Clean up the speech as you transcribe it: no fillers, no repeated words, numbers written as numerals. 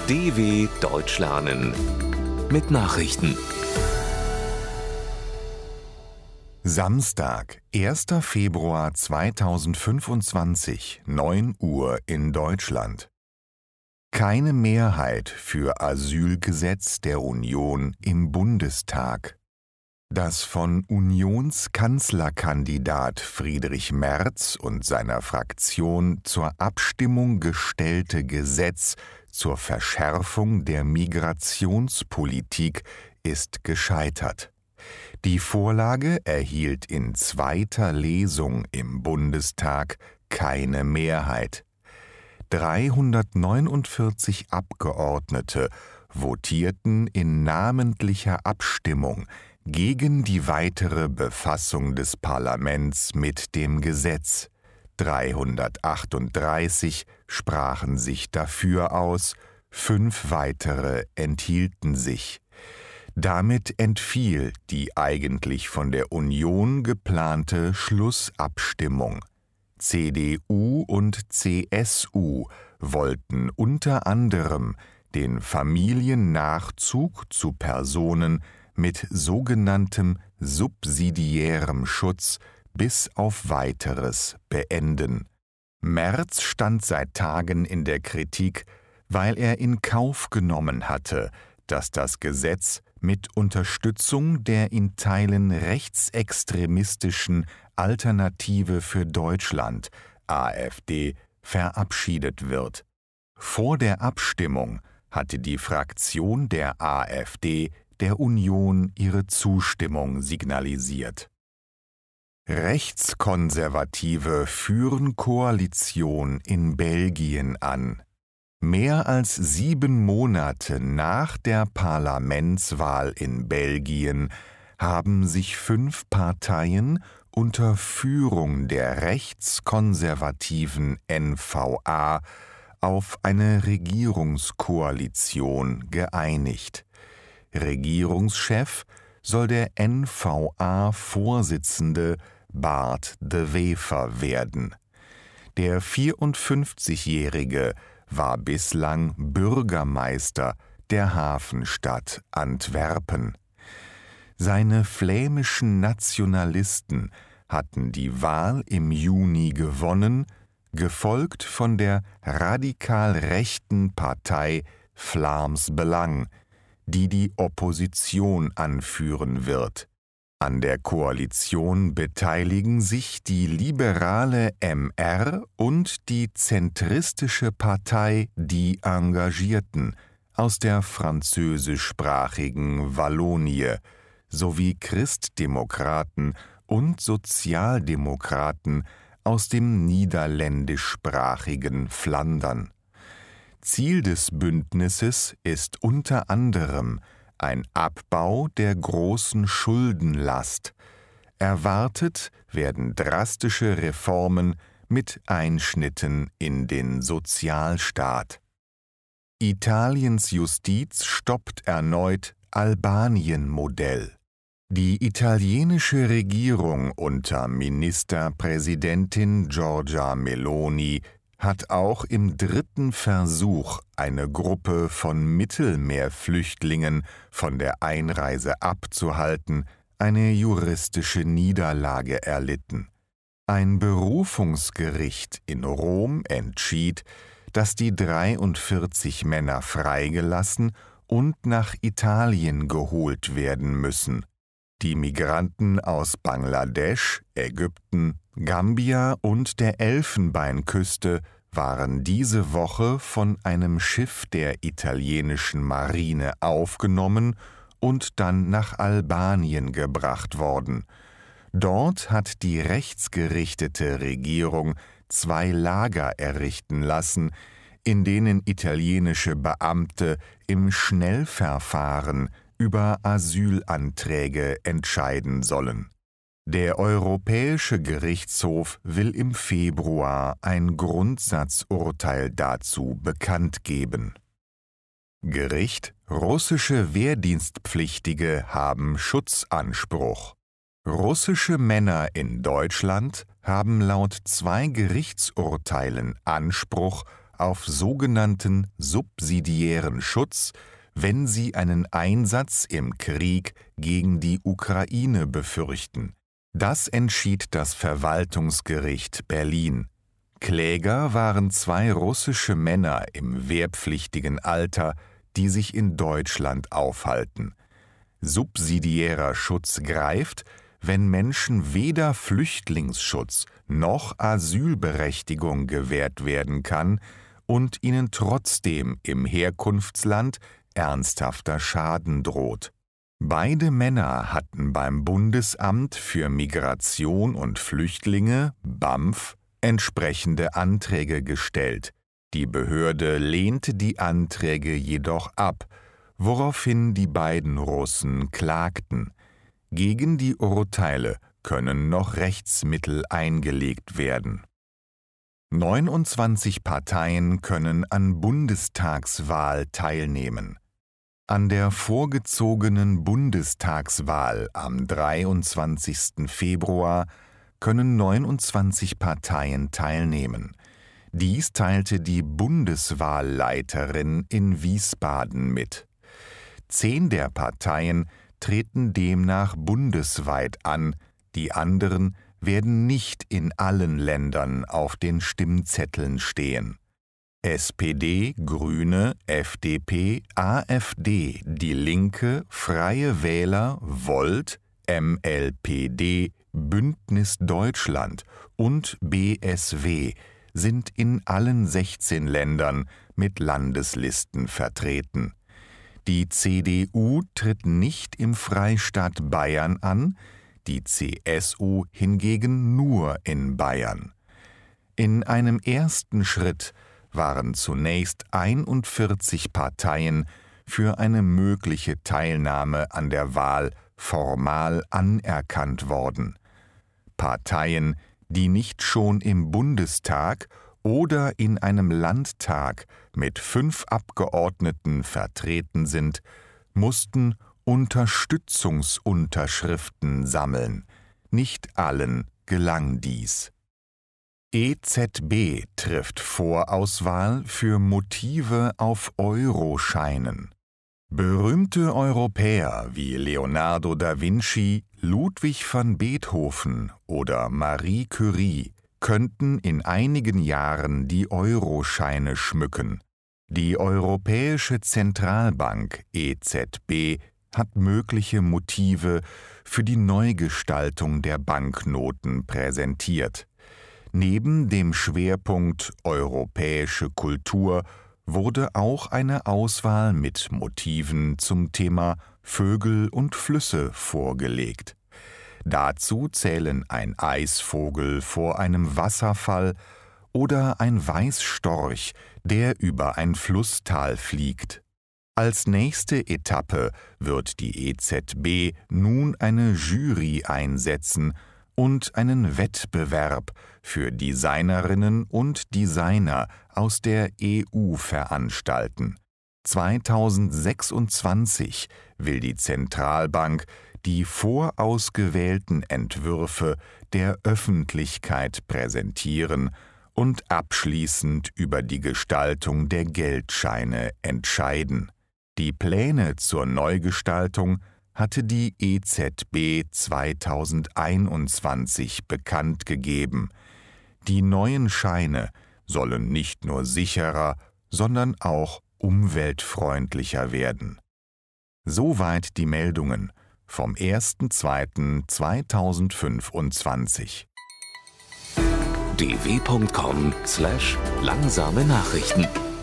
DW Deutsch lernen mit Nachrichten. Samstag, 1. Februar 2025, 9 Uhr in Deutschland. Keine Mehrheit für Asylgesetz der Union im Bundestag. Das von Unionskanzlerkandidat Friedrich Merz und seiner Fraktion zur Abstimmung gestellte Gesetz zur Verschärfung der Migrationspolitik ist gescheitert. Die Vorlage erhielt in zweiter Lesung im Bundestag keine Mehrheit. 349 Abgeordnete votierten in namentlicher Abstimmung gegen die weitere Befassung des Parlaments mit dem Gesetz. 338 sprachen sich dafür aus, 5 weitere enthielten sich. Damit entfiel die eigentlich von der Union geplante Schlussabstimmung. CDU und CSU wollten unter anderem den Familiennachzug zu Personen mit sogenanntem subsidiärem Schutz bis auf Weiteres beenden. Merz stand seit Tagen in der Kritik, weil er in Kauf genommen hatte, dass das Gesetz mit Unterstützung der in Teilen rechtsextremistischen Alternative für Deutschland, AfD, verabschiedet wird. Vor der Abstimmung hatte die Fraktion der AfD der Union ihre Zustimmung signalisiert. Rechtskonservative führen Koalition in Belgien an. Mehr als 7 Monate nach der Parlamentswahl in Belgien haben sich 5 Parteien unter Führung der rechtskonservativen NVA auf eine Regierungskoalition geeinigt. Regierungschef soll der NVA-Vorsitzende Bart de Wever werden. Der 54-Jährige war bislang Bürgermeister der Hafenstadt Antwerpen. Seine flämischen Nationalisten hatten die Wahl im Juni gewonnen, gefolgt von der radikal rechten Partei Vlaams Belang, die die Opposition anführen wird. An der Koalition beteiligen sich die liberale MR und die zentristische Partei Die Engagierten aus der französischsprachigen Wallonie sowie Christdemokraten und Sozialdemokraten aus dem niederländischsprachigen Flandern. Ziel des Bündnisses ist unter anderem ein Abbau der großen Schuldenlast. Erwartet werden drastische Reformen mit Einschnitten in den Sozialstaat. Italiens Justiz stoppt erneut Albanien-Modell. Die italienische Regierung unter Ministerpräsidentin Giorgia Meloni hat auch im 3. Versuch eine Gruppe von Mittelmeerflüchtlingen von der Einreise abzuhalten, eine juristische Niederlage erlitten. Ein Berufungsgericht in Rom entschied, dass die 43 Männer freigelassen und nach Italien geholt werden müssen. Die Migranten aus Bangladesch, Ägypten, Gambia und der Elfenbeinküste waren diese Woche von einem Schiff der italienischen Marine aufgenommen und dann nach Albanien gebracht worden. Dort hat die rechtsgerichtete Regierung 2 Lager errichten lassen, in denen italienische Beamte im Schnellverfahren über Asylanträge entscheiden sollen. Der Europäische Gerichtshof will im Februar ein Grundsatzurteil dazu bekannt geben. Gericht: Russische Wehrdienstpflichtige haben Schutzanspruch. Russische Männer in Deutschland haben laut 2 Gerichtsurteilen Anspruch auf sogenannten subsidiären Schutz, wenn sie einen Einsatz im Krieg gegen die Ukraine befürchten. Das entschied das Verwaltungsgericht Berlin. Kläger waren 2 russische Männer im wehrpflichtigen Alter, die sich in Deutschland aufhalten. Subsidiärer Schutz greift, wenn Menschen weder Flüchtlingsschutz noch Asylberechtigung gewährt werden kann und ihnen trotzdem im Herkunftsland ernsthafter Schaden droht. Beide Männer hatten beim Bundesamt für Migration und Flüchtlinge, BAMF, entsprechende Anträge gestellt. Die Behörde lehnte die Anträge jedoch ab, woraufhin die beiden Russen klagten. Gegen die Urteile können noch Rechtsmittel eingelegt werden. 29 Parteien können an Bundestagswahl teilnehmen. An der vorgezogenen Bundestagswahl am 23. Februar können 29 Parteien teilnehmen. Dies teilte die Bundeswahlleiterin in Wiesbaden mit. 10 der Parteien treten demnach bundesweit an, die anderen werden nicht in allen Ländern auf den Stimmzetteln stehen. SPD, Grüne, FDP, AfD, Die Linke, Freie Wähler, Volt, MLPD, Bündnis Deutschland und BSW sind in allen 16 Ländern mit Landeslisten vertreten. Die CDU tritt nicht im Freistaat Bayern an, die CSU hingegen nur in Bayern. In einem ersten Schritt waren zunächst 41 Parteien für eine mögliche Teilnahme an der Wahl formal anerkannt worden. Parteien, die nicht schon im Bundestag oder in einem Landtag mit 5 Abgeordneten vertreten sind, mussten Unterstützungsunterschriften sammeln. Nicht allen gelang dies. EZB trifft Vorauswahl für Motive auf Euroscheinen. Berühmte Europäer wie Leonardo da Vinci, Ludwig van Beethoven oder Marie Curie könnten in einigen Jahren die Euroscheine schmücken. Die Europäische Zentralbank EZB hat mögliche Motive für die Neugestaltung der Banknoten präsentiert. Neben dem Schwerpunkt europäische Kultur wurde auch eine Auswahl mit Motiven zum Thema Vögel und Flüsse vorgelegt. Dazu zählen ein Eisvogel vor einem Wasserfall oder ein Weißstorch, der über ein Flusstal fliegt. Als nächste Etappe wird die EZB nun eine Jury einsetzen und einen Wettbewerb für Designerinnen und Designer aus der EU veranstalten. 2026 will die Zentralbank die vorausgewählten Entwürfe der Öffentlichkeit präsentieren und abschließend über die Gestaltung der Geldscheine entscheiden. Die Pläne zur Neugestaltung hatte die EZB 2021 bekannt gegeben. Die neuen Scheine sollen nicht nur sicherer, sondern auch umweltfreundlicher werden. Soweit die Meldungen vom 01.02.2025. dw.com/langsame Nachrichten